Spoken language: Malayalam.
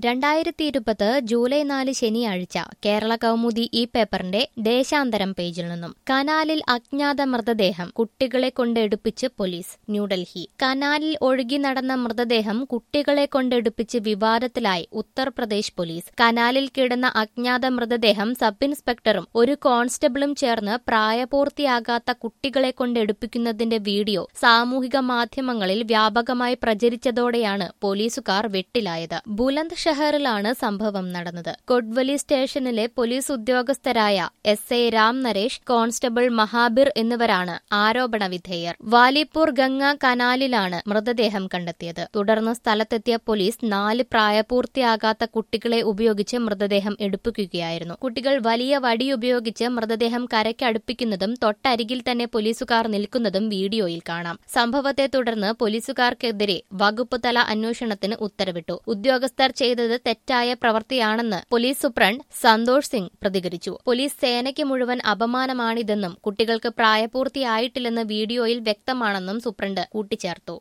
2020 ജൂലൈ 4 ശനിയാഴ്ച കേരള കൗമുദി ഈ പേപ്പറിന്റെ ദേശാന്തരം പേജിൽ നിന്നും കനാലിൽ അജ്ഞാത മൃതദേഹം കുട്ടികളെ കൊണ്ടെടുപ്പിച്ച് പോലീസ്. ന്യൂഡൽഹി. കനാലിൽ ഒഴുകി നടന്ന മൃതദേഹം കുട്ടികളെ കൊണ്ടെടുപ്പിച്ച് വിവാദത്തിലായി ഉത്തർപ്രദേശ് പോലീസ്. കനാലിൽ കിടന്ന അജ്ഞാത മൃതദേഹം സബ് ഇൻസ്പെക്ടറും ഒരു കോൺസ്റ്റബിളും ചേർന്ന് പ്രായപൂർത്തിയാകാത്ത കുട്ടികളെ കൊണ്ടെടുപ്പിക്കുന്നതിന്റെ വീഡിയോ സാമൂഹിക മാധ്യമങ്ങളിൽ വ്യാപകമായി പ്രചരിച്ചതോടെയാണ് പോലീസുകാർ വെട്ടിലായത്. ബുലന്ദ് ഷഹറിലാണ് സംഭവം നടന്നത്. കൊട്വലി സ്റ്റേഷനിലെ പോലീസ് ഉദ്യോഗസ്ഥരായ SI രാം നരേഷ്, കോൺസ്റ്റബിൾ മഹാബിർ എന്നിവരാണ് ആരോപണ വിധേയർ. വാലിപ്പൂർ ഗംഗ കനാലിലാണ് മൃതദേഹം കണ്ടെത്തിയത്. തുടർന്ന് സ്ഥലത്തെത്തിയ പോലീസ് 4 പ്രായപൂർത്തിയാകാത്ത കുട്ടികളെ ഉപയോഗിച്ച് മൃതദേഹം എടുപ്പിക്കുകയായിരുന്നു. കുട്ടികൾ വലിയ വടി ഉപയോഗിച്ച് മൃതദേഹം കരയ്ക്കടുപ്പിക്കുന്നതും തൊട്ടരികിൽ തന്നെ പോലീസുകാർ നിൽക്കുന്നതും വീഡിയോയിൽ കാണാം. സംഭവത്തെ തുടർന്ന് പോലീസുകാർക്കെതിരെ വകുപ്പ് തല അന്വേഷണത്തിന് ഉത്തരവിട്ടു. ഉദ്യോഗസ്ഥർ ചെയ്തത് തെറ്റായ പ്രവൃത്തിയാണെന്ന് പോലീസ് സൂപ്രണ്ട് സന്തോഷ് സിംഗ് പ്രതികരിച്ചു. പോലീസ് സേനയ്ക്ക് മുഴുവൻ അപമാനമാണിതെന്നും കുട്ടികൾക്ക് പ്രായപൂർത്തിയായിട്ടില്ലെന്ന് വീഡിയോയിൽ വ്യക്തമാണെന്നും സൂപ്രണ്ട് കൂട്ടിച്ചേർത്തു.